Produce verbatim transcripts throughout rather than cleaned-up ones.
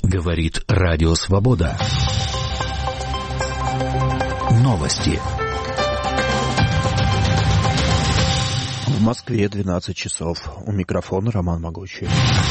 Говорит Радио Свобода. Новости. В Москве двенадцать часов. У микрофона Роман Могучий.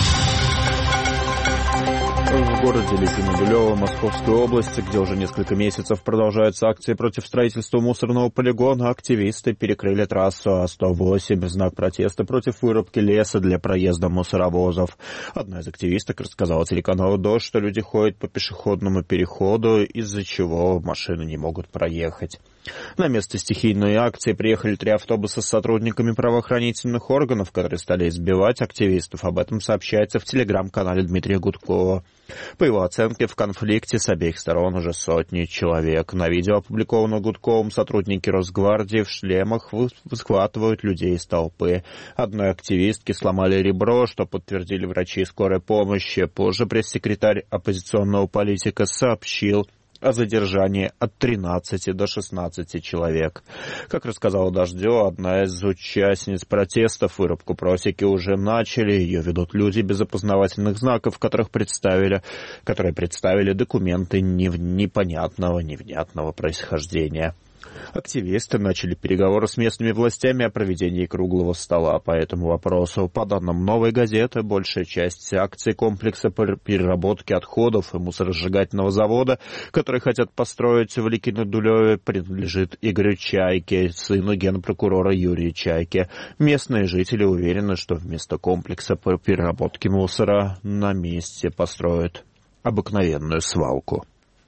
В городе Ликино-Дулево Московской области, где уже несколько месяцев продолжаются акции против строительства мусорного полигона, активисты перекрыли трассу А сто восемь в знак протеста против вырубки леса для проезда мусоровозов. Одна из активисток рассказала телеканалу «Дождь», что люди ходят по пешеходному переходу, из-за чего машины не могут проехать. На место стихийной акции приехали три автобуса с сотрудниками правоохранительных органов, которые стали избивать активистов. Об этом сообщается в телеграм-канале Дмитрия Гудкова. По его оценке, в конфликте с обеих сторон уже сотни человек. На видео, опубликованном Гудковым, сотрудники Росгвардии в шлемах схватывают людей из толпы. Одной активистке сломали ребро, что подтвердили врачи скорой помощи. Позже пресс-секретарь оппозиционного политика сообщил о задержании от тринадцати до шестнадцати человек. Как рассказала «Дождю», одна из участниц протестов, вырубку просеки уже начали. Ее ведут люди без опознавательных знаков, которых представили, которые представили документы непонятного, невнятного происхождения. Активисты начали переговоры с местными властями о проведении круглого стола по этому вопросу. По данным «Новой газеты», большая часть акций комплекса переработки отходов и мусоросжигательного завода, который хотят построить в Ликино-Дулеве, принадлежит Игорю Чайке, сыну генпрокурора Юрия Чайки. Местные жители уверены, что вместо комплекса по переработке мусора на месте построят обыкновенную свалку.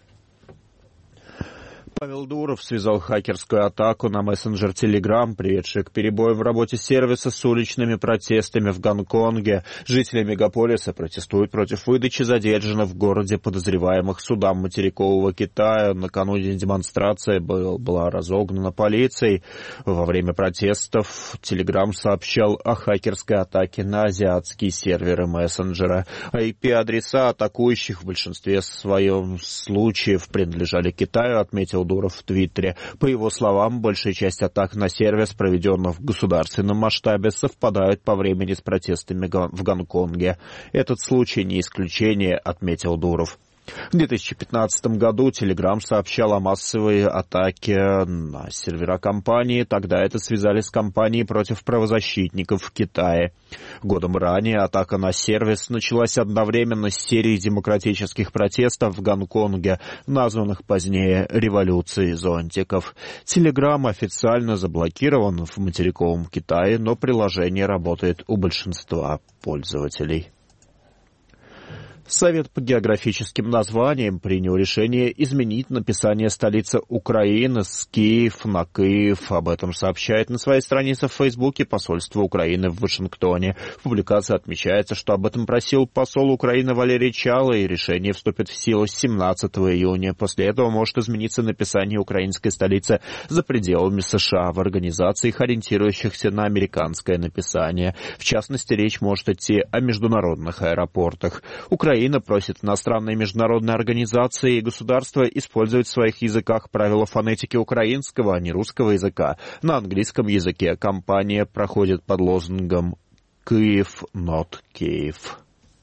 Павел Дуров связал хакерскую атаку на мессенджер Telegram, приведшую к перебою в работе сервиса, с уличными протестами в Гонконге. Жители мегаполиса протестуют против выдачи задержанных в городе подозреваемых судам материкового Китая. Накануне демонстрация был, была разогнана полицией. Во время протестов Telegram сообщал о хакерской атаке на азиатские серверы мессенджера. ай пи-адреса атакующих в большинстве своем случаев принадлежали Китаю, отметил Дуров в Твиттере. По его словам, большая часть атак на сервис, проведенных в государственном масштабе, совпадают по времени с протестами в Гонконге. Этот случай не исключение, отметил Дуров. В две тысячи пятнадцатом году Telegram сообщал о массовой атаке на сервера компании. Тогда это связали с кампанией против правозащитников в Китае. Годом ранее атака на сервис началась одновременно с серией демократических протестов в Гонконге, названных позднее «революцией зонтиков». Telegram официально заблокирован в материковом Китае, но приложение работает у большинства пользователей. Совет по географическим названиям принял решение изменить написание столицы Украины с Киев на Киев. Об этом сообщает на своей странице в Фейсбуке посольство Украины в Вашингтоне. В публикации отмечается, что об этом просил посол Украины Валерий Чало, и решение вступит в силу с семнадцатого июня. После этого может измениться написание украинской столицы за пределами США в организациях, ориентирующихся на американское написание. В частности, речь может идти о международных аэропортах. Украина Украина просит иностранные международные организации и государства использовать в своих языках правила фонетики украинского, а не русского языка. На английском языке кампания проходит под лозунгом «Киев, not Киев».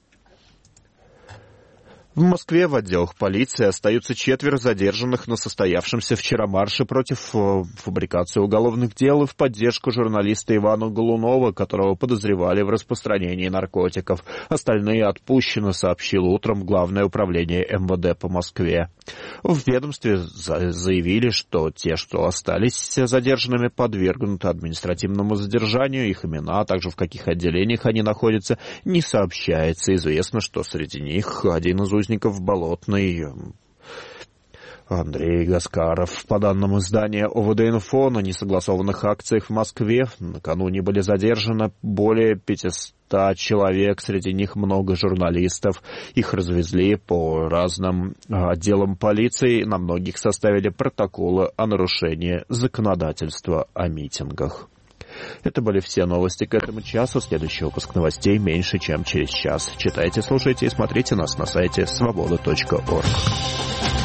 В Москве в отделах полиции остаются четверо задержанных на состоявшемся вчера марше против фабрикации уголовных дел и в поддержку журналиста Ивана Голунова, которого подозревали в распространении наркотиков. Остальные отпущены, сообщил утром Главное управление эм вэ дэ по Москве. В ведомстве заявили, что те, что остались задержанными, подвергнуты административному задержанию. Их имена, а также в каких отделениях они находятся, не сообщается. Известно, что среди них один из узников Болотной, Андрей Гаскаров. По данным издания о вэ дэ-инфо, на несогласованных акциях в Москве накануне были задержаны более пятисот человек, среди них много журналистов. Их развезли по разным отделам полиции, на многих составили протоколы о нарушении законодательства о митингах. Это были все новости к этому часу. Следующий выпуск новостей меньше, чем через час. Читайте, слушайте и смотрите нас на сайте свобода точка орг.